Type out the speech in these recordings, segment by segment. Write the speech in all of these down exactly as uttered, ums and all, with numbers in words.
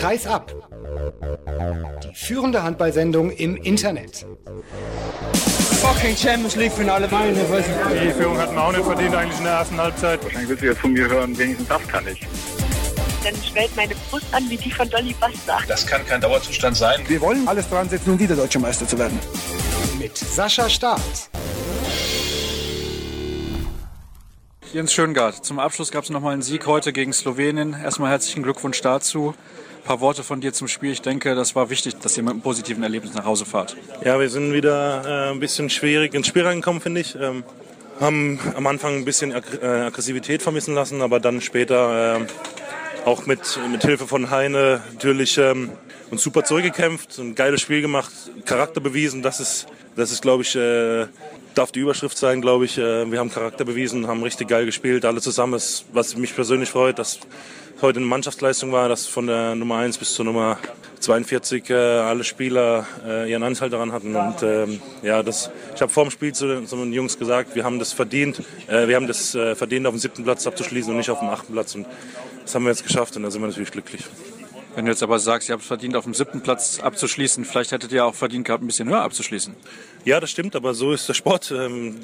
Kreisab. Die führende Handballsendung im Internet. Fucking Champions League Finale, meine Fresse. Die Führung hatten wir auch nicht verdient eigentlich in der ersten Halbzeit. Wahrscheinlich willst du jetzt von mir hören, wenigstens das kann ich. Dann schwellt meine Brust an wie die von Dolly Buster. Das kann kein Dauerzustand sein. Wir wollen alles dran setzen, um wieder Deutscher Meister zu werden. Mit Sascha Staat. Jens Schöngard, zum Abschluss gab es nochmal einen Sieg heute gegen Slowenien. Erstmal herzlichen Glückwunsch dazu. Ein paar Worte von dir zum Spiel. Ich denke, das war wichtig, dass ihr mit einem positiven Erlebnis nach Hause fahrt. Ja, wir sind wieder äh, ein bisschen schwierig ins Spiel reingekommen, finde ich. Ähm, haben am Anfang ein bisschen Ag- äh, Aggressivität vermissen lassen, aber dann später äh, auch mit, mit Hilfe von Heine natürlich ähm, uns super zurückgekämpft, ein geiles Spiel gemacht, Charakter bewiesen. Das ist, das ist glaube ich, äh, darf die Überschrift sein, glaube ich. Äh, wir haben Charakter bewiesen, haben richtig geil gespielt, alle zusammen. Ist, was mich persönlich freut, dass heute eine Mannschaftsleistung war, dass von der Nummer eins bis zur Nummer zweiundvierzig äh, alle Spieler äh, ihren Anteil daran hatten. Und ähm, ja, das, ich habe vor dem Spiel zu, zu den Jungs gesagt, wir haben das verdient, äh, wir haben das äh, verdient, auf dem siebten Platz abzuschließen und nicht auf dem achten Platz. Und das haben wir jetzt geschafft und da sind wir natürlich glücklich. Wenn du jetzt aber sagst, ihr habt es verdient, auf dem siebten Platz abzuschließen, vielleicht hättet ihr auch verdient gehabt, ein bisschen höher abzuschließen. Ja, das stimmt, aber so ist der Sport.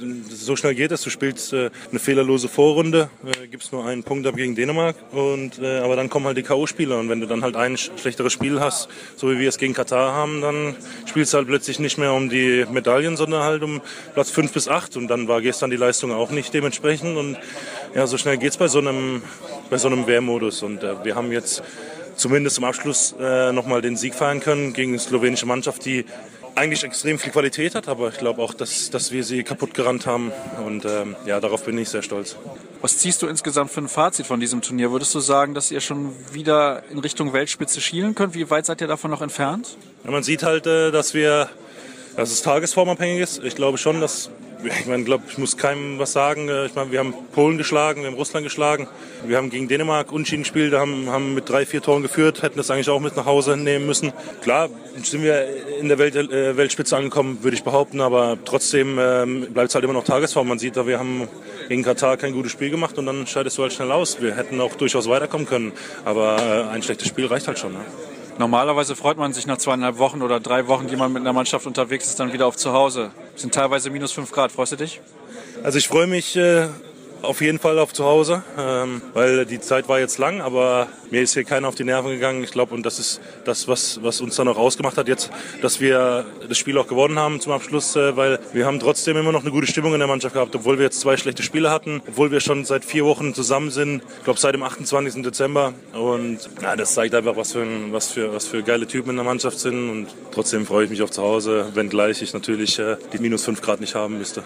So schnell geht es. Du spielst eine fehlerlose Vorrunde, gibst nur einen Punkt ab gegen Dänemark, und, aber dann kommen halt die K O-Spieler. Und wenn du dann halt ein schlechteres Spiel hast, so wie wir es gegen Katar haben, dann spielst du halt plötzlich nicht mehr um die Medaillen, sondern halt um Platz fünf bis acht. Und dann war gestern die Leistung auch nicht dementsprechend. Und ja, so schnell geht's bei so einem, bei so einem Wehrmodus. Und äh, wir haben jetzt zumindest zum Abschluss äh, nochmal den Sieg feiern können gegen die slowenische Mannschaft, die eigentlich extrem viel Qualität hat, aber ich glaube auch, dass, dass wir sie kaputt gerannt haben, und ähm, ja, darauf bin ich sehr stolz. Was ziehst du insgesamt für ein Fazit von diesem Turnier? Würdest du sagen, dass ihr schon wieder in Richtung Weltspitze schielen könnt? Wie weit seid ihr davon noch entfernt? Ja, man sieht halt, äh, dass wir, dass es tagesformabhängig ist. Ich glaube schon, dass Ich meine, glaub, ich muss keinem was sagen. Ich meine, wir haben Polen geschlagen, wir haben Russland geschlagen. Wir haben gegen Dänemark unentschieden gespielt, haben, haben mit drei, vier Toren geführt, hätten das eigentlich auch mit nach Hause nehmen müssen. Klar, sind wir in der Welt, äh, Weltspitze angekommen, würde ich behaupten, aber trotzdem ähm, bleibt es halt immer noch Tagesform. Man sieht, da wir haben gegen Katar kein gutes Spiel gemacht und dann scheidest du halt schnell aus. Wir hätten auch durchaus weiterkommen können, aber äh, ein schlechtes Spiel reicht halt schon. Ne? Normalerweise freut man sich nach zweieinhalb Wochen oder drei Wochen, die man mit einer Mannschaft unterwegs ist, dann wieder auf zu Hause. Es sind teilweise minus fünf Grad. Freust du dich? Also ich freue mich äh, auf jeden Fall auf zu Hause, ähm, weil die Zeit war jetzt lang, aber mir ist hier keiner auf die Nerven gegangen. Ich glaube, und das ist das, was, was uns dann auch ausgemacht hat jetzt, dass wir das Spiel auch gewonnen haben zum Abschluss, äh, weil wir haben trotzdem immer noch eine gute Stimmung in der Mannschaft gehabt, obwohl wir jetzt zwei schlechte Spiele hatten, obwohl wir schon seit vier Wochen zusammen sind, ich glaube seit dem achtundzwanzigsten Dezember. Und ja, das zeigt einfach, was für, ein, was, für, was für geile Typen in der Mannschaft sind, und trotzdem freue ich mich auf zu Hause, wenngleich ich natürlich äh, die minus fünf Grad nicht haben müsste.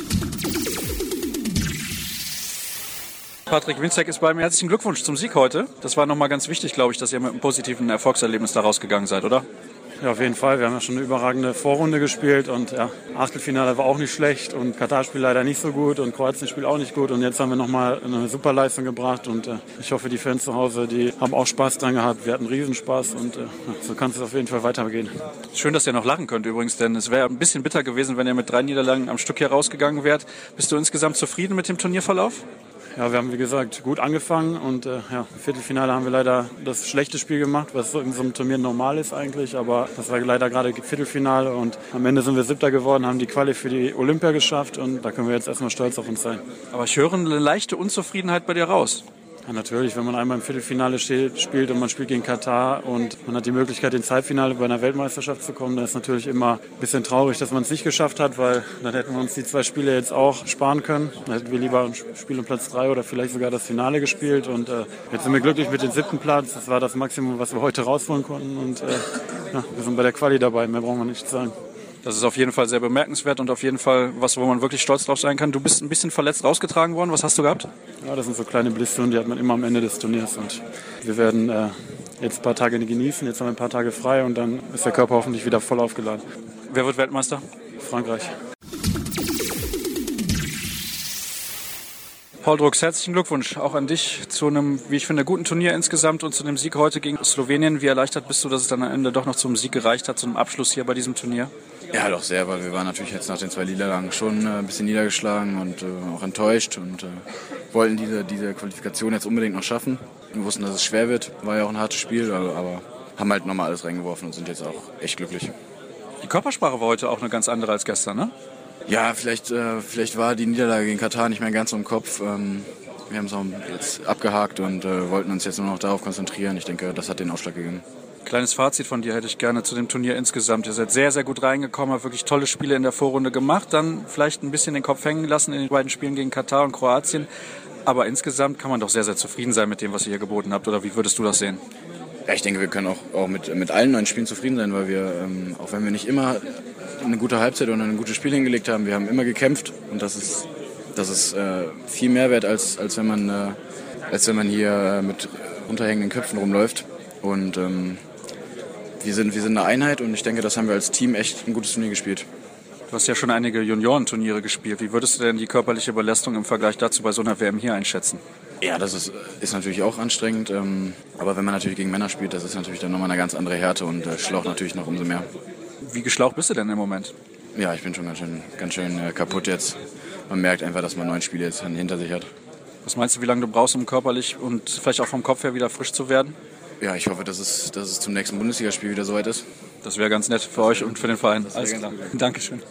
Patrick Winzek ist bei mir. Herzlichen Glückwunsch zum Sieg heute. Das war nochmal ganz wichtig, glaube ich, dass ihr mit einem positiven Erfolgserlebnis da rausgegangen seid, oder? Ja, auf jeden Fall. Wir haben ja schon eine überragende Vorrunde gespielt, und ja, Achtelfinale war auch nicht schlecht und Katar-Spiel leider nicht so gut und Kroatien-Spiel auch nicht gut, und jetzt haben wir nochmal eine super Leistung gebracht, und äh, ich hoffe, die Fans zu Hause, die haben auch Spaß dran gehabt. Wir hatten Riesenspaß, und äh, so kann es auf jeden Fall weitergehen. Schön, dass ihr noch lachen könnt übrigens, denn es wäre ein bisschen bitter gewesen, wenn ihr mit drei Niederlagen am Stück hier rausgegangen wärt. Bist du insgesamt zufrieden mit dem Turnierverlauf? Ja, wir haben, wie gesagt, gut angefangen, und äh, ja, im Viertelfinale haben wir leider das schlechte Spiel gemacht, was in so einem Turnier normal ist eigentlich, aber das war leider gerade Viertelfinale, und am Ende sind wir Siebter geworden, haben die Quali für die Olympia geschafft, und da können wir jetzt erstmal stolz auf uns sein. Aber ich höre eine leichte Unzufriedenheit bei dir raus. Ja, natürlich, wenn man einmal im Viertelfinale steht, spielt und man spielt gegen Katar und man hat die Möglichkeit, ins Halbfinale bei einer Weltmeisterschaft zu kommen, dann ist natürlich immer ein bisschen traurig, dass man es nicht geschafft hat, weil dann hätten wir uns die zwei Spiele jetzt auch sparen können. Dann hätten wir lieber ein Spiel um Platz drei oder vielleicht sogar das Finale gespielt, und äh, jetzt sind wir glücklich mit dem siebten Platz. Das war das Maximum, was wir heute rausholen konnten, und äh, ja, wir sind bei der Quali dabei, mehr brauchen wir nicht sagen. Das ist auf jeden Fall sehr bemerkenswert und auf jeden Fall was, wo man wirklich stolz drauf sein kann. Du bist ein bisschen verletzt rausgetragen worden. Was hast du gehabt? Ja, das sind so kleine Blessuren, die hat man immer am Ende des Turniers. Und wir werden äh, jetzt ein paar Tage genießen. Jetzt haben wir ein paar Tage frei, und dann ist der Körper hoffentlich wieder voll aufgeladen. Wer wird Weltmeister? Frankreich. Paul Drucks, herzlichen Glückwunsch auch an dich zu einem, wie ich finde, guten Turnier insgesamt und zu dem Sieg heute gegen Slowenien. Wie erleichtert bist du, dass es dann am Ende doch noch zum Sieg gereicht hat, zum Abschluss hier bei diesem Turnier? Ja, doch sehr, weil wir waren natürlich jetzt nach den zwei Niederlagen schon äh, ein bisschen niedergeschlagen und äh, auch enttäuscht und äh, wollten diese, diese Qualifikation jetzt unbedingt noch schaffen. Wir wussten, dass es schwer wird, war ja auch ein hartes Spiel, aber haben halt nochmal alles reingeworfen und sind jetzt auch echt glücklich. Die Körpersprache war heute auch eine ganz andere als gestern, ne? Ja, vielleicht, äh, vielleicht war die Niederlage gegen Katar nicht mehr ganz so im Kopf. Ähm, wir haben es auch jetzt abgehakt und äh, wollten uns jetzt nur noch darauf konzentrieren. Ich denke, das hat den Ausschlag gegeben. Kleines Fazit von dir hätte ich gerne zu dem Turnier insgesamt. Ihr seid sehr, sehr gut reingekommen, habt wirklich tolle Spiele in der Vorrunde gemacht, dann vielleicht ein bisschen den Kopf hängen lassen in den beiden Spielen gegen Katar und Kroatien. Aber insgesamt kann man doch sehr, sehr zufrieden sein mit dem, was ihr hier geboten habt. Oder wie würdest du das sehen? Ja, ich denke, wir können auch, auch mit, mit allen neuen Spielen zufrieden sein, weil wir, ähm, auch wenn wir nicht immer eine gute Halbzeit oder ein gutes Spiel hingelegt haben, wir haben immer gekämpft und das ist, das ist äh, viel mehr wert, als, als, wenn man, äh, als wenn man hier äh, mit runterhängenden Köpfen rumläuft. Und ähm, wir, sind, wir sind eine Einheit und ich denke, das haben wir als Team echt ein gutes Turnier gespielt. Du hast ja schon einige Juniorenturniere gespielt. Wie würdest du denn die körperliche Belastung im Vergleich dazu bei so einer W M hier einschätzen? Ja, das ist, ist natürlich auch anstrengend. Ähm, aber wenn man natürlich gegen Männer spielt, das ist natürlich dann nochmal eine ganz andere Härte und äh, schlaucht natürlich noch umso mehr. Wie geschlaucht bist du denn im Moment? Ja, ich bin schon ganz schön, ganz schön äh, kaputt jetzt. Man merkt einfach, dass man neun Spiele jetzt hinter sich hat. Was meinst du, wie lange du brauchst, um körperlich und vielleicht auch vom Kopf her wieder frisch zu werden? Ja, ich hoffe, dass es, dass es zum nächsten Bundesligaspiel wieder soweit ist. Das wäre ganz nett für euch und für den Verein. Alles klar. Dankeschön.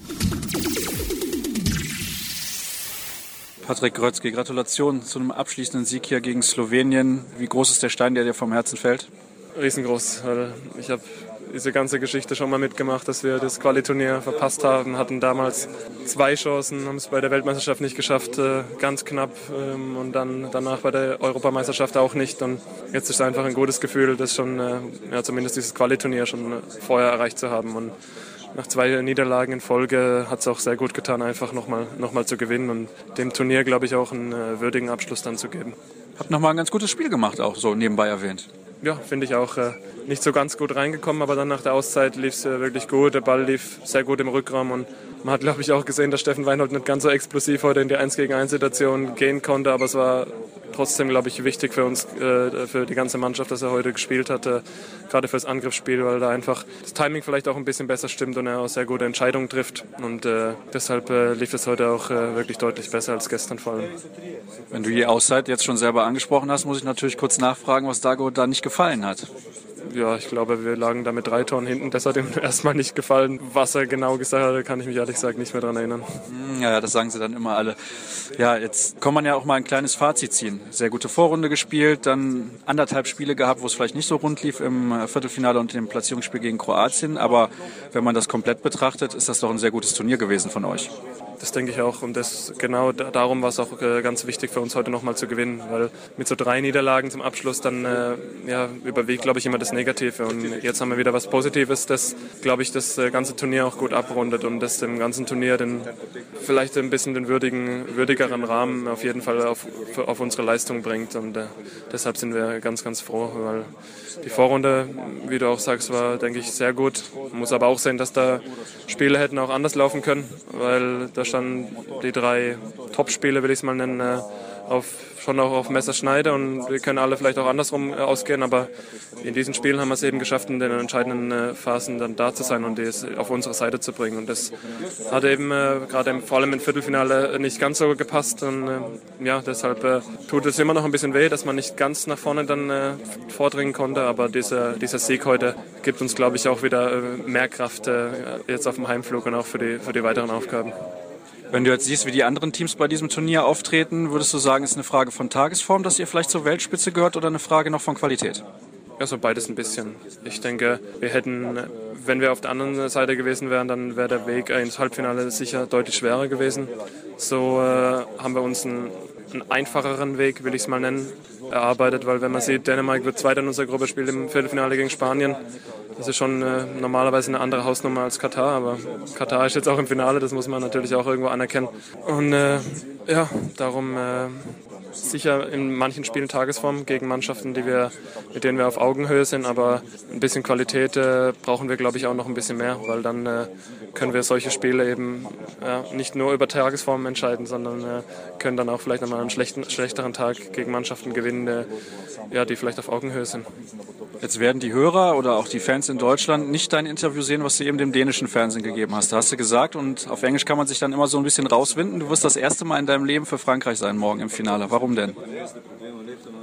Patrick Grötzky, Gratulation zu einem abschließenden Sieg hier gegen Slowenien. Wie groß ist der Stein, der dir vom Herzen fällt? Riesengroß. Ich habe diese ganze Geschichte schon mal mitgemacht, dass wir das Quali-Turnier verpasst haben. Hatten damals zwei Chancen, haben es bei der Weltmeisterschaft nicht geschafft, ganz knapp. Und dann danach bei der Europameisterschaft auch nicht. Und jetzt ist es einfach ein gutes Gefühl, das schon, ja, zumindest dieses Quali-Turnier schon vorher erreicht zu haben. Und nach zwei Niederlagen in Folge hat es auch sehr gut getan, einfach nochmal noch mal zu gewinnen und dem Turnier, glaube ich, auch einen äh, würdigen Abschluss dann zu geben. Habt nochmal ein ganz gutes Spiel gemacht, auch so nebenbei erwähnt. Ja, finde ich auch. Äh, nicht so ganz gut reingekommen, aber dann nach der Auszeit lief es äh, wirklich gut. Der Ball lief sehr gut im Rückraum und man hat, glaube ich, auch gesehen, dass Steffen Weinhold nicht ganz so explosiv heute in die eins gegen eins Situation gehen konnte, aber es war trotzdem, glaube ich, wichtig für uns, äh, für die ganze Mannschaft, dass er heute gespielt hat, äh, gerade fürs Angriffsspiel, weil da einfach das Timing vielleicht auch ein bisschen besser stimmt und er auch sehr gute Entscheidungen trifft und äh, deshalb äh, lief es heute auch äh, wirklich deutlich besser als gestern vor allem. Wenn du die Auszeit jetzt schon selber angesprochen hast, muss ich natürlich kurz nachfragen, was Dago da nicht gefallen hat. Ja, ich glaube, wir lagen da mit drei Toren hinten. Das hat ihm erstmal nicht gefallen. Was er genau gesagt hat, kann ich mich ehrlich gesagt nicht mehr daran erinnern. Ja, das sagen sie dann immer alle. Ja, jetzt kann man ja auch mal ein kleines Fazit ziehen. Sehr gute Vorrunde gespielt, dann anderthalb Spiele gehabt, wo es vielleicht nicht so rund lief im Viertelfinale und im Platzierungsspiel gegen Kroatien. Aber wenn man das komplett betrachtet, ist das doch ein sehr gutes Turnier gewesen von euch. Das denke ich auch und das genau darum war es auch äh, ganz wichtig für uns heute nochmal zu gewinnen, weil mit so drei Niederlagen zum Abschluss dann äh, ja, überwiegt, glaube ich, immer das Negative und jetzt haben wir wieder was Positives, das, glaube ich, das äh, ganze Turnier auch gut abrundet und das dem ganzen Turnier den, vielleicht ein bisschen den würdigen, würdigeren Rahmen auf jeden Fall auf, auf unsere Leistung bringt und äh, deshalb sind wir ganz, ganz froh, weil die Vorrunde, wie du auch sagst, war, denke ich, sehr gut. Man muss aber auch sehen, dass da Spiele hätten auch anders laufen können, weil da standen die drei Top-Spiele, will ich es mal nennen, auf, schon auch auf Messerschneide und wir können alle vielleicht auch andersrum ausgehen, aber in diesen Spielen haben wir es eben geschafft, in den entscheidenden Phasen dann da zu sein und es auf unsere Seite zu bringen und das hat eben äh, gerade vor allem im Viertelfinale nicht ganz so gepasst und äh, ja, deshalb äh, tut es immer noch ein bisschen weh, dass man nicht ganz nach vorne dann äh, vordringen konnte, aber dieser, dieser Sieg heute gibt uns, glaube ich, auch wieder äh, mehr Kraft äh, jetzt auf dem Heimflug und auch für die, für die weiteren Aufgaben. Wenn du jetzt siehst, wie die anderen Teams bei diesem Turnier auftreten, würdest du sagen, ist eine Frage von Tagesform, dass ihr vielleicht zur Weltspitze gehört oder eine Frage noch von Qualität? Ja, so beides ein bisschen. Ich denke, wir hätten, wenn wir auf der anderen Seite gewesen wären, dann wäre der Weg ins Halbfinale sicher deutlich schwerer gewesen. So äh, haben wir uns einen, einen einfacheren Weg, will ich es mal nennen, erarbeitet, weil wenn man sieht, Dänemark wird Zweiter in unserer Gruppe, spielt im Viertelfinale gegen Spanien. Das ist schon äh, normalerweise eine andere Hausnummer als Katar, aber Katar ist jetzt auch im Finale, das muss man natürlich auch irgendwo anerkennen. Und äh, ja, darum äh, sicher in manchen Spielen Tagesform gegen Mannschaften, die wir, mit denen wir auf Augenhöhe sind, aber ein bisschen Qualität äh, brauchen wir, glaube ich, auch noch ein bisschen mehr, weil dann äh, können wir solche Spiele eben äh, nicht nur über Tagesform entscheiden, sondern äh, können dann auch vielleicht nochmal einen schlechten, schlechteren Tag gegen Mannschaften gewinnen, äh, ja, die vielleicht auf Augenhöhe sind. Jetzt werden die Hörer oder auch die Fans in Deutschland nicht dein Interview sehen, was du eben dem dänischen Fernsehen gegeben hast. Da hast du gesagt, und auf Englisch kann man sich dann immer so ein bisschen rauswinden, du wirst das erste Mal in deinem Leben für Frankreich sein morgen im Finale. Warum denn?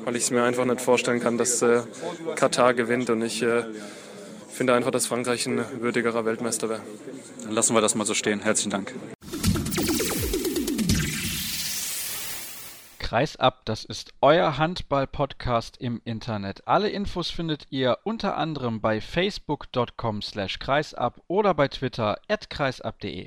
weil ich es mir einfach nicht vorstellen kann, dass äh, Katar gewinnt. Und ich äh, finde einfach, dass Frankreich ein würdigerer Weltmeister wäre. Dann lassen wir das mal so stehen. Herzlichen Dank. Kreisab, das ist euer Handball-Podcast im Internet. Alle Infos findet ihr unter anderem bei facebook punkt com slash kreisab oder bei Twitter at kreisab punkt de.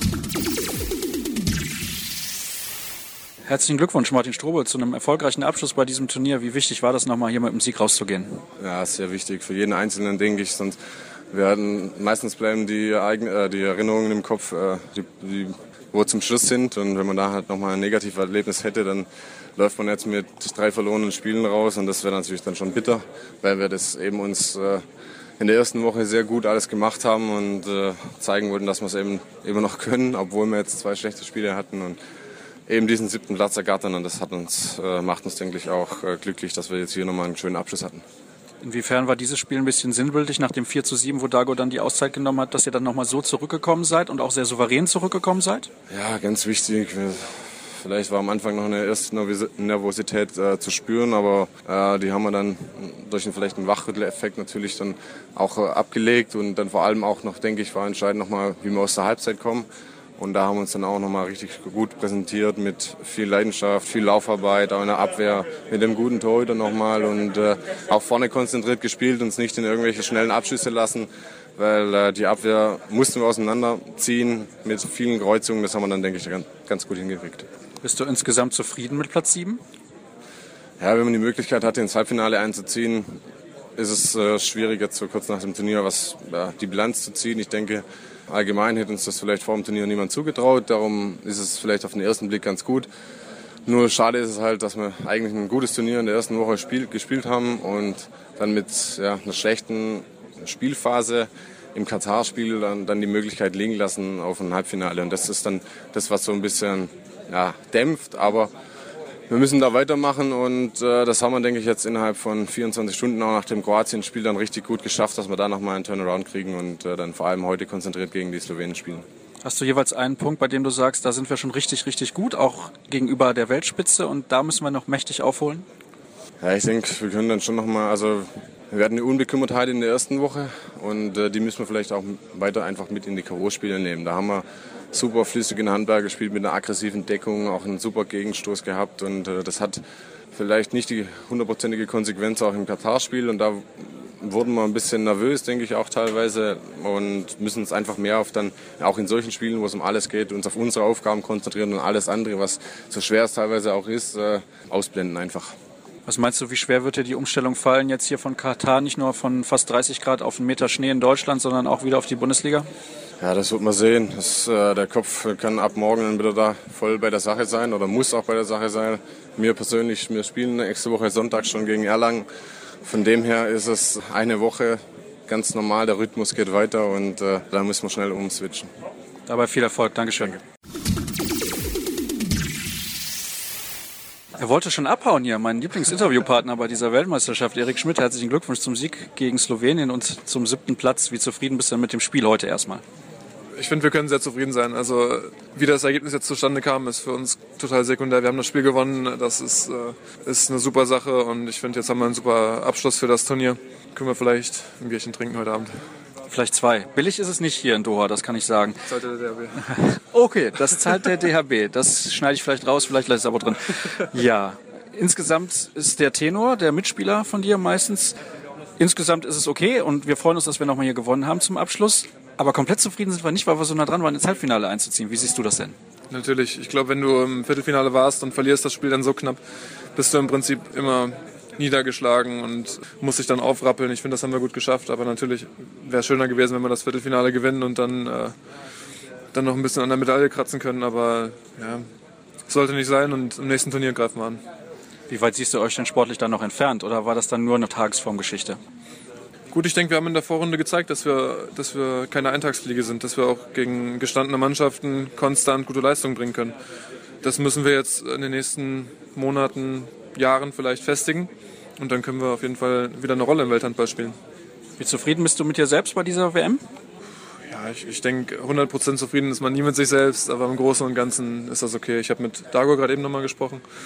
Herzlichen Glückwunsch, Martin Strobel, zu einem erfolgreichen Abschluss bei diesem Turnier. Wie wichtig war das nochmal, hier mit dem Sieg rauszugehen? Ja, sehr wichtig für jeden Einzelnen, denke ich. Sonst wir hatten, meistens bleiben die, Eigen, äh, die Erinnerungen im Kopf, äh, die, die wo zum Schluss sind. Und wenn man da halt nochmal ein negatives Erlebnis hätte, dann läuft man jetzt mit drei verlorenen Spielen raus. Und das wäre natürlich dann schon bitter, weil wir das eben uns äh, in der ersten Woche sehr gut alles gemacht haben und äh, zeigen wollten, dass wir es eben immer noch können, obwohl wir jetzt zwei schlechte Spiele hatten und eben diesen siebten Platz ergattern. Und das hat uns, äh, macht uns, denke ich, auch äh, glücklich, dass wir jetzt hier nochmal einen schönen Abschluss hatten. Inwiefern war dieses Spiel ein bisschen sinnbildlich nach dem vier zu sieben, wo Dago dann die Auszeit genommen hat, dass ihr dann nochmal so zurückgekommen seid und auch sehr souverän zurückgekommen seid? Ja, ganz wichtig. Vielleicht war am Anfang noch eine erste Nervosität äh, zu spüren, aber äh, die haben wir dann durch einen, vielleicht einen Wachrütteleffekt natürlich dann auch äh, abgelegt. Und dann vor allem auch noch, denke ich, war entscheidend nochmal, wie wir aus der Halbzeit kommen. Und da haben wir uns dann auch nochmal richtig gut präsentiert mit viel Leidenschaft, viel Laufarbeit, auch in der Abwehr mit dem guten Torhüter nochmal und äh, auch vorne konzentriert gespielt, uns nicht in irgendwelche schnellen Abschüsse lassen, weil äh, die Abwehr mussten wir auseinanderziehen mit vielen Kreuzungen. Das haben wir dann, denke ich, ganz, ganz gut hingekriegt. Bist du insgesamt zufrieden mit Platz sieben? Ja, wenn man die Möglichkeit hatte, ins Halbfinale einzuziehen, ist es äh, schwierig, jetzt so kurz nach dem Turnier was, ja, die Bilanz zu ziehen. Ich denke, allgemein hätte uns das vielleicht vor dem Turnier niemand zugetraut. Darum ist es vielleicht auf den ersten Blick ganz gut. Nur schade ist es halt, dass wir eigentlich ein gutes Turnier in der ersten Woche spiel, gespielt haben und dann mit ja, einer schlechten Spielphase im Katar-Spiel dann, dann die Möglichkeit liegen lassen auf ein Halbfinale. Und das ist dann das, was so ein bisschen ja, dämpft. Aber wir müssen da weitermachen und äh, das haben wir, denke ich, jetzt innerhalb von vierundzwanzig Stunden auch nach dem Kroatien-Spiel dann richtig gut geschafft, dass wir da nochmal einen Turnaround kriegen und äh, dann vor allem heute konzentriert gegen die Slowenen spielen. Hast du jeweils einen Punkt, bei dem du sagst, da sind wir schon richtig, richtig gut, auch gegenüber der Weltspitze und da müssen wir noch mächtig aufholen? Ja, ich denke, wir können dann schon nochmal, also wir hatten eine Unbekümmertheit in der ersten Woche und äh, die müssen wir vielleicht auch weiter einfach mit in die K O-Spiele nehmen. Da haben wir super flüssig in Handball gespielt mit einer aggressiven Deckung, auch einen super Gegenstoß gehabt und äh, das hat vielleicht nicht die hundertprozentige Konsequenz auch im Katar-Spiel und da wurden wir ein bisschen nervös, denke ich auch teilweise und müssen uns einfach mehr auf dann, auch in solchen Spielen, wo es um alles geht, uns auf unsere Aufgaben konzentrieren und alles andere, was so schwer es teilweise auch ist, äh, ausblenden einfach. Was meinst du, wie schwer wird dir die Umstellung fallen jetzt hier von Katar, nicht nur von fast dreißig Grad auf einen Meter Schnee in Deutschland, sondern auch wieder auf die Bundesliga? Ja, das wird man sehen. Das, äh, der Kopf kann ab morgen dann wieder da voll bei der Sache sein oder muss auch bei der Sache sein. Mir persönlich, wir spielen nächste Woche Sonntag schon gegen Erlangen. Von dem her ist es eine Woche ganz normal, der Rhythmus geht weiter und äh, da müssen wir schnell umswitchen. Dabei viel Erfolg, Dankeschön. Danke. Er wollte schon abhauen hier, mein Lieblingsinterviewpartner bei dieser Weltmeisterschaft, Erik Schmidt. Herzlichen Glückwunsch zum Sieg gegen Slowenien und zum siebten Platz. Wie zufrieden bist du mit dem Spiel heute erstmal? Ich finde, wir können sehr zufrieden sein. Also wie das Ergebnis jetzt zustande kam, ist für uns total sekundär. Wir haben das Spiel gewonnen, das ist, äh, ist eine super Sache und ich finde, jetzt haben wir einen super Abschluss für das Turnier. Können wir vielleicht ein Bierchen trinken heute Abend? Vielleicht zwei. Billig ist es nicht hier in Doha, das kann ich sagen. Zahlt der D H B. Okay, das zahlt der D H B. Das schneide ich vielleicht raus, vielleicht lasse ich es aber drin. Ja, insgesamt ist der Tenor, der Mitspieler von dir meistens, insgesamt ist es okay und wir freuen uns, dass wir nochmal hier gewonnen haben zum Abschluss. Aber komplett zufrieden sind wir nicht, weil wir so nah dran waren, ins Halbfinale einzuziehen. Wie siehst du das denn? Natürlich. Ich glaube, wenn du im Viertelfinale warst und verlierst das Spiel dann so knapp, bist du im Prinzip immer niedergeschlagen und musst dich dann aufrappeln. Ich finde, das haben wir gut geschafft. Aber natürlich wäre es schöner gewesen, wenn wir das Viertelfinale gewinnen und dann, äh, dann noch ein bisschen an der Medaille kratzen können. Aber ja, sollte nicht sein und im nächsten Turnier greifen wir an. Wie weit siehst du euch denn sportlich dann noch entfernt? Oder war das dann nur eine Tagesformgeschichte? Gut, ich denke, wir haben in der Vorrunde gezeigt, dass wir, dass wir keine Eintagsfliege sind, dass wir auch gegen gestandene Mannschaften konstant gute Leistung bringen können. Das müssen wir jetzt in den nächsten Monaten, Jahren vielleicht festigen und dann können wir auf jeden Fall wieder eine Rolle im Welthandball spielen. Wie zufrieden bist du mit dir selbst bei dieser W M? Ja, ich, ich denke, hundert Prozent zufrieden ist man nie mit sich selbst, aber im Großen und Ganzen ist das okay. Ich habe mit Dago gerade eben nochmal gesprochen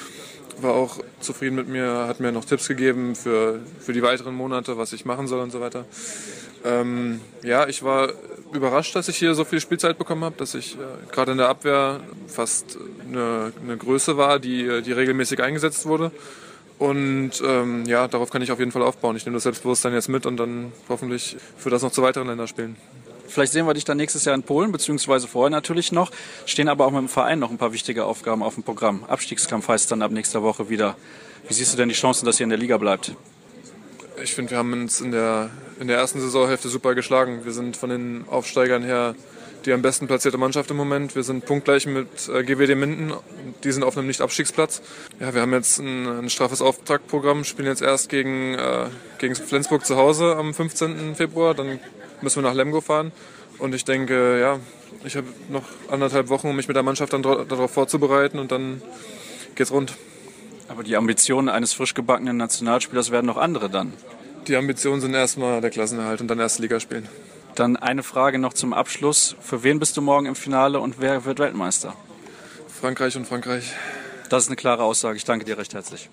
war auch zufrieden mit mir, hat mir noch Tipps gegeben für, für die weiteren Monate, was ich machen soll und so weiter. Ähm, ja, ich war überrascht, dass ich hier so viel Spielzeit bekommen habe, dass ich äh, gerade in der Abwehr fast eine, eine Größe war, die, die regelmäßig eingesetzt wurde. Und ähm, ja, darauf kann ich auf jeden Fall aufbauen. Ich nehme das Selbstbewusstsein jetzt mit und dann hoffentlich für das noch zu weiteren Länderspielen. Vielleicht sehen wir dich dann nächstes Jahr in Polen, beziehungsweise vorher natürlich noch. Stehen aber auch mit dem Verein noch ein paar wichtige Aufgaben auf dem Programm. Abstiegskampf heißt dann ab nächster Woche wieder. Wie siehst du denn die Chancen, dass ihr in der Liga bleibt? Ich finde, wir haben uns in der, in der ersten Saisonhälfte super geschlagen. Wir sind von den Aufsteigern her die am besten platzierte Mannschaft im Moment. Wir sind punktgleich mit äh, G W D Minden. Die sind auf einem Nicht-Abstiegsplatz. Ja, wir haben jetzt ein, ein straffes Auftaktprogramm, spielen jetzt erst gegen, äh, gegen Flensburg zu Hause am fünfzehnten Februar. Dann müssen wir nach Lemgo fahren. Und ich denke, ja, ich habe noch anderthalb Wochen, um mich mit der Mannschaft dann darauf vorzubereiten und dann geht's rund. Aber die Ambitionen eines frisch gebackenen Nationalspielers werden noch andere dann. Die Ambitionen sind erstmal der Klassenerhalt und dann erste Liga spielen. Dann eine Frage noch zum Abschluss. Für wen bist du morgen im Finale und wer wird Weltmeister? Frankreich und Frankreich. Das ist eine klare Aussage. Ich danke dir recht herzlich.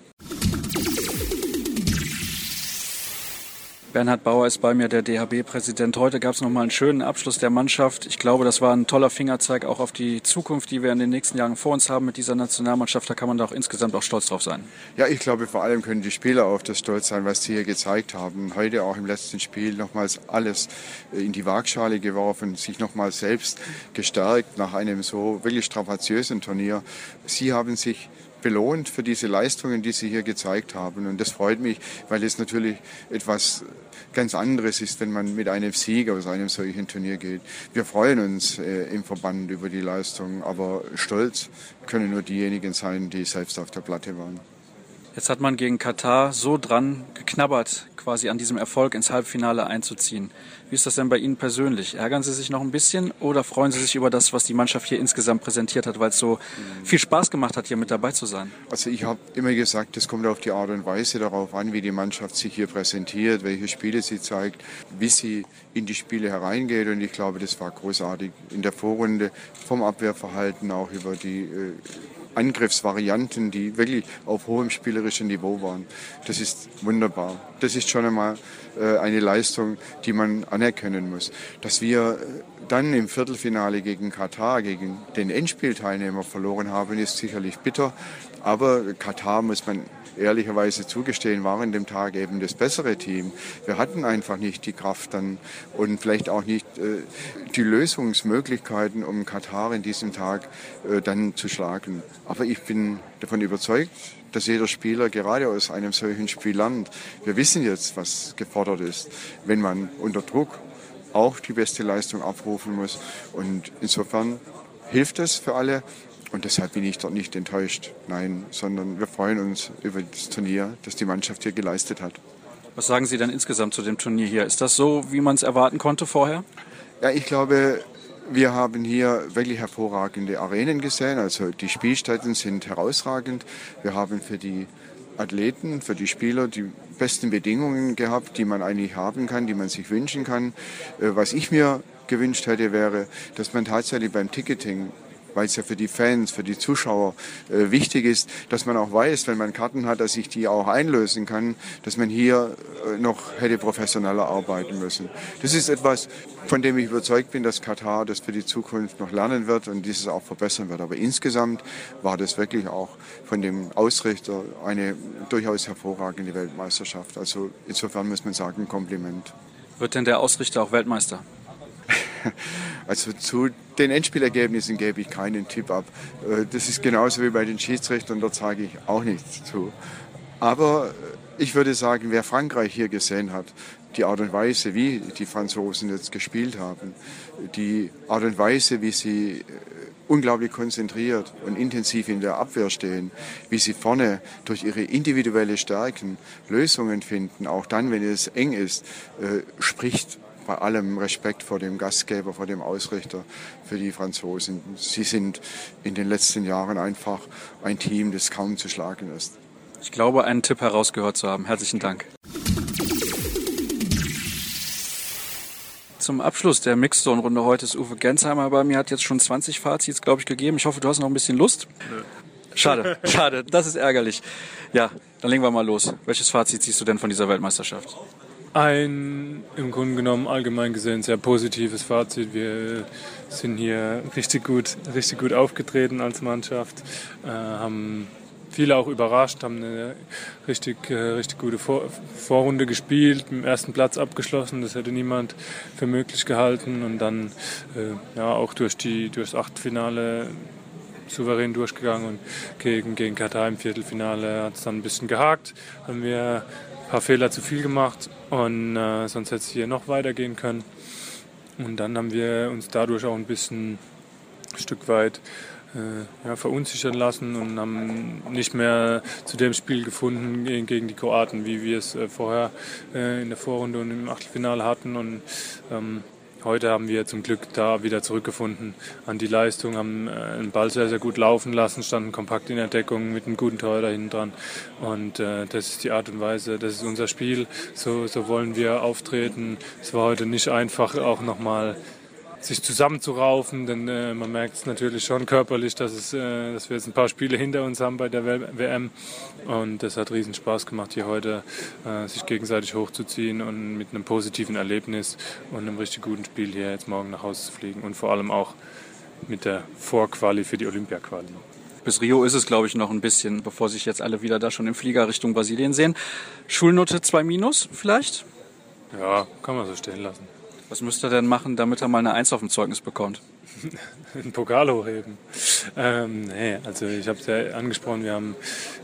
Bernhard Bauer ist bei mir, der D H B-Präsident. Heute gab es nochmal einen schönen Abschluss der Mannschaft. Ich glaube, das war ein toller Fingerzeig auch auf die Zukunft, die wir in den nächsten Jahren vor uns haben mit dieser Nationalmannschaft. Da kann man doch insgesamt auch stolz drauf sein. Ja, ich glaube, vor allem können die Spieler auf das stolz sein, was sie hier gezeigt haben. Heute auch im letzten Spiel nochmals alles in die Waagschale geworfen, sich nochmals selbst gestärkt nach einem so wirklich strapaziösen Turnier. Sie haben sich belohnt für diese Leistungen, die Sie hier gezeigt haben. Und das freut mich, weil es natürlich etwas ganz anderes ist, wenn man mit einem Sieg aus einem solchen Turnier geht. Wir freuen uns äh, im Verband über die Leistung, aber stolz können nur diejenigen sein, die selbst auf der Platte waren. Jetzt hat man gegen Katar so dran geknabbert, quasi an diesem Erfolg ins Halbfinale einzuziehen. Wie ist das denn bei Ihnen persönlich? Ärgern Sie sich noch ein bisschen oder freuen Sie sich über das, was die Mannschaft hier insgesamt präsentiert hat, weil es so viel Spaß gemacht hat, hier mit dabei zu sein? Also ich habe immer gesagt, es kommt auf die Art und Weise darauf an, wie die Mannschaft sich hier präsentiert, welche Spiele sie zeigt, wie sie in die Spiele hereingeht. Und ich glaube, das war großartig in der Vorrunde, vom Abwehrverhalten auch über die äh, Angriffsvarianten, die wirklich auf hohem spielerischen Niveau waren. Das ist wunderbar. Das ist schon einmal äh, eine Leistung, die man anerkennen muss. Dass wir dann im Viertelfinale gegen Katar, gegen den Endspielteilnehmer verloren haben, ist sicherlich bitter. Aber Katar, muss man ehrlicherweise zugestehen, war an dem Tag eben das bessere Team. Wir hatten einfach nicht die Kraft dann und vielleicht auch nicht äh, die Lösungsmöglichkeiten, um Katar in diesem Tag äh, dann zu schlagen. Aber ich bin davon überzeugt, dass jeder Spieler gerade aus einem solchen Spiel lernt. Wir wissen jetzt, was gefordert ist, wenn man unter Druck auch die beste Leistung abrufen muss. Und insofern hilft es für alle. Und deshalb bin ich dort nicht enttäuscht, nein, sondern wir freuen uns über das Turnier, das die Mannschaft hier geleistet hat. Was sagen Sie denn insgesamt zu dem Turnier hier? Ist das so, wie man es erwarten konnte vorher? Ja, ich glaube, wir haben hier wirklich hervorragende Arenen gesehen. Also die Spielstätten sind herausragend. Wir haben für die Athleten, für die Spieler die besten Bedingungen gehabt, die man eigentlich haben kann, die man sich wünschen kann. Was ich mir gewünscht hätte, wäre, dass man tatsächlich beim Ticketing, weil es ja für die Fans, für die Zuschauer äh, wichtig ist, dass man auch weiß, wenn man Karten hat, dass ich die auch einlösen kann, dass man hier äh, noch hätte professioneller arbeiten müssen. Das ist etwas, von dem ich überzeugt bin, dass Katar das für die Zukunft noch lernen wird und dieses auch verbessern wird. Aber insgesamt war das wirklich auch von dem Ausrichter eine durchaus hervorragende Weltmeisterschaft. Also insofern muss man sagen, Kompliment. Wird denn der Ausrichter auch Weltmeister? Also zu den Endspielergebnissen gebe ich keinen Tipp ab. Das ist genauso wie bei den Schiedsrichtern, dort sage ich auch nichts zu. Aber ich würde sagen, wer Frankreich hier gesehen hat, die Art und Weise, wie die Franzosen jetzt gespielt haben, die Art und Weise, wie sie unglaublich konzentriert und intensiv in der Abwehr stehen, wie sie vorne durch ihre individuelle Stärken Lösungen finden, auch dann, wenn es eng ist, spricht bei allem Respekt vor dem Gastgeber, vor dem Ausrichter für die Franzosen. Sie sind in den letzten Jahren einfach ein Team, das kaum zu schlagen ist. Ich glaube, einen Tipp herausgehört zu haben. Herzlichen Dank. Zum Abschluss der Mixzone-Runde heute ist Uwe Gensheimer bei mir, hat jetzt schon zwanzig Fazits, glaube ich, gegeben. Ich hoffe, du hast noch ein bisschen Lust. Nö. Schade, schade, das ist ärgerlich. Ja, dann legen wir mal los. Welches Fazit ziehst du denn von dieser Weltmeisterschaft? Ein im Grunde genommen allgemein gesehen sehr positives Fazit. Wir sind hier richtig gut, richtig gut aufgetreten als Mannschaft, äh, haben viele auch überrascht, haben eine richtig, äh, richtig gute Vor- Vorrunde gespielt, mit dem ersten Platz abgeschlossen. Das hätte niemand für möglich gehalten und dann äh, ja auch durch die durchs Achtelfinale souverän durchgegangen und gegen gegen Katar im Viertelfinale hat es dann ein bisschen gehakt. Haben wir ein paar Fehler zu viel gemacht und äh, sonst hätte es hier noch weitergehen können. Und dann haben wir uns dadurch auch ein bisschen ein Stück weit äh, ja, verunsichern lassen und haben nicht mehr zu dem Spiel gefunden gegen, gegen die Kroaten, wie wir es äh, vorher äh, in der Vorrunde und im Achtelfinale hatten. Und ähm, heute haben wir zum Glück da wieder zurückgefunden an die Leistung, haben äh, den Ball sehr, sehr gut laufen lassen, standen kompakt in der Deckung mit einem guten Tor da hinten dran. Und äh, das ist die Art und Weise, das ist unser Spiel, so, so wollen wir auftreten. Es war heute nicht einfach, auch nochmal sich zusammenzuraufen, denn äh, man merkt es natürlich schon körperlich, dass, es, äh, dass wir jetzt ein paar Spiele hinter uns haben bei der W M und das hat riesen Spaß gemacht, hier heute äh, sich gegenseitig hochzuziehen und mit einem positiven Erlebnis und einem richtig guten Spiel hier jetzt morgen nach Hause zu fliegen und vor allem auch mit der Vorquali für die Olympia-Quali. Bis Rio ist es, glaube ich, noch ein bisschen, bevor sich jetzt alle wieder da schon im Flieger Richtung Brasilien sehen. Schulnote zwei minus vielleicht? Ja, kann man so stehen lassen. Was müsste er denn machen, damit er mal eine Eins auf dem Zeugnis bekommt? Einen Pokal hochheben. Ähm, nee, also ich habe es ja angesprochen, wir haben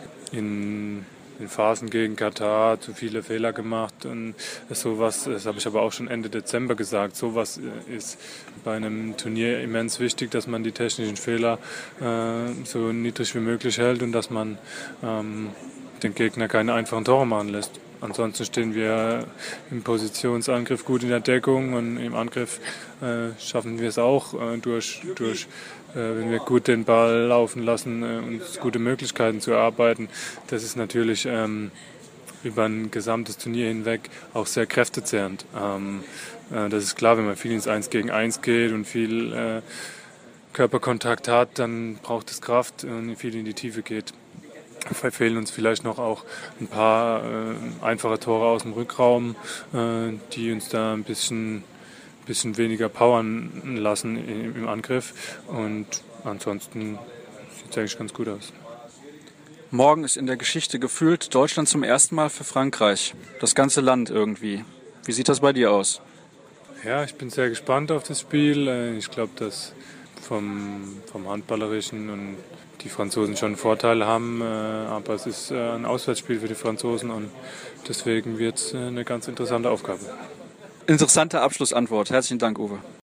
in, in Phasen gegen Katar zu viele Fehler gemacht und sowas, das habe ich aber auch schon Ende Dezember gesagt, sowas ist bei einem Turnier immens wichtig, dass man die technischen Fehler äh, so niedrig wie möglich hält und dass man ähm, den Gegner keine einfachen Tore machen lässt. Ansonsten stehen wir im Positionsangriff gut in der Deckung und im Angriff äh, schaffen wir es auch äh, durch, durch äh, wenn wir gut den Ball laufen lassen, äh, uns gute Möglichkeiten zu erarbeiten. Das ist natürlich ähm, über ein gesamtes Turnier hinweg auch sehr kräftezehrend. Ähm, äh, das ist klar, wenn man viel ins Eins gegen Eins geht und viel äh, Körperkontakt hat, dann braucht es Kraft und viel in die Tiefe geht. Fehlen uns vielleicht noch auch ein paar äh, einfache Tore aus dem Rückraum, äh, die uns da ein bisschen, bisschen weniger powern lassen im, im Angriff. Und ansonsten sieht es eigentlich ganz gut aus. Morgen ist in der Geschichte gefühlt Deutschland zum ersten Mal für Frankreich. Das ganze Land irgendwie. Wie sieht das bei dir aus? Ja, ich bin sehr gespannt auf das Spiel. Ich glaube, dass vom, vom Handballerischen und die Franzosen schon einen Vorteil haben, aber es ist ein Auswärtsspiel für die Franzosen und deswegen wird es eine ganz interessante Aufgabe. Interessante Abschlussantwort. Herzlichen Dank, Uwe.